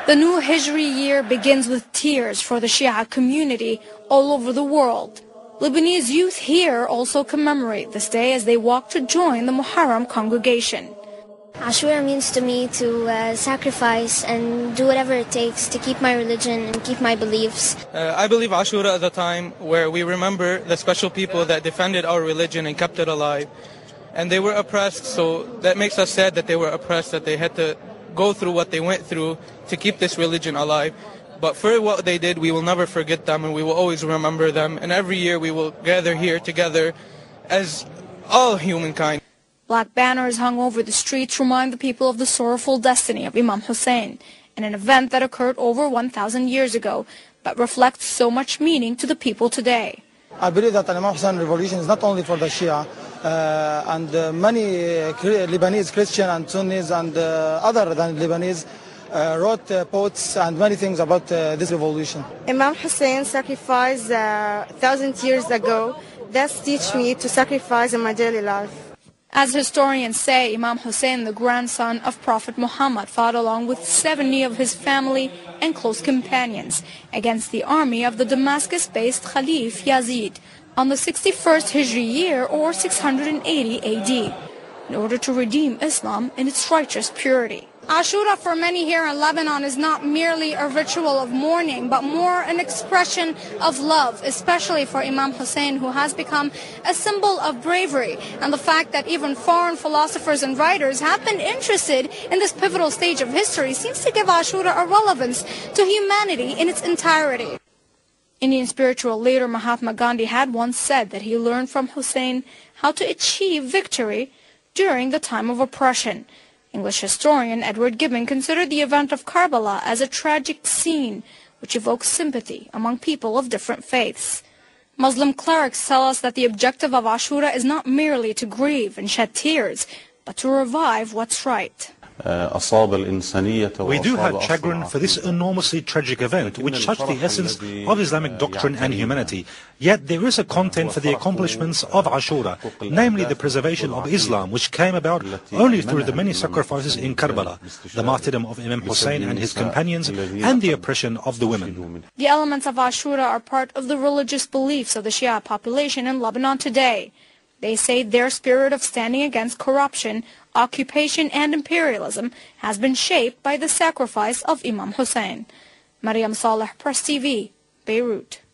The new Hijri year begins with tears for the Shia community all over the world. Lebanese youth here also commemorate this day as they walk to join the Muharram congregation. Ashura means to me to sacrifice and do whatever it takes to keep my religion and keep my beliefs. I believe Ashura is a time where we remember the special people that defended our religion and kept it alive. And they were oppressed, so that makes us sad that they were oppressed, that they had to go through what they went through to keep this religion alive. But for what they did, we will never forget them, and we will always remember them. And every year we will gather here together as all humankind. Black banners hung over the streets remind the people of the sorrowful destiny of Imam Hussein, in an event that occurred over 1,000 years ago, but reflects so much meaning to the people today. I believe that the Imam Hussein revolution is not only for the Shia, and many Lebanese Christian and Sunnis and other than Lebanese wrote poets and many things about this revolution. Imam Hussein sacrificed 1,000 years ago. That's teach me to sacrifice in my daily life. As historians say, Imam Hussein, the grandson of Prophet Muhammad, fought along with 70 of his family and close companions against the army of the Damascus-based Khalif Yazid on the 61st Hijri year, or 680 AD, in order to redeem Islam in its righteous purity. Ashura for many here in Lebanon is not merely a ritual of mourning, but more an expression of love, especially for Imam Hussein, who has become a symbol of bravery. And the fact that even foreign philosophers and writers have been interested in this pivotal stage of history seems to give Ashura a relevance to humanity in its entirety. Indian spiritual leader Mahatma Gandhi had once said that he learned from Hussein how to achieve victory during the time of oppression. English historian Edward Gibbon considered the event of Karbala as a tragic scene which evokes sympathy among people of different faiths. Muslim clerics tell us that the objective of Ashura is not merely to grieve and shed tears, but to revive what's right. We do have chagrin for this enormously tragic event, which touched the essence of Islamic doctrine and humanity. Yet there is a content for the accomplishments of Ashura, namely the preservation of Islam, which came about only through the many sacrifices in Karbala, the martyrdom of Imam Hussein and his companions, and the oppression of the women. The elements of Ashura are part of the religious beliefs of the Shia population in Lebanon today. They say their spirit of standing against corruption, occupation and imperialism has been shaped by the sacrifice of Imam Hussein. Mariam Saleh, Press TV, Beirut.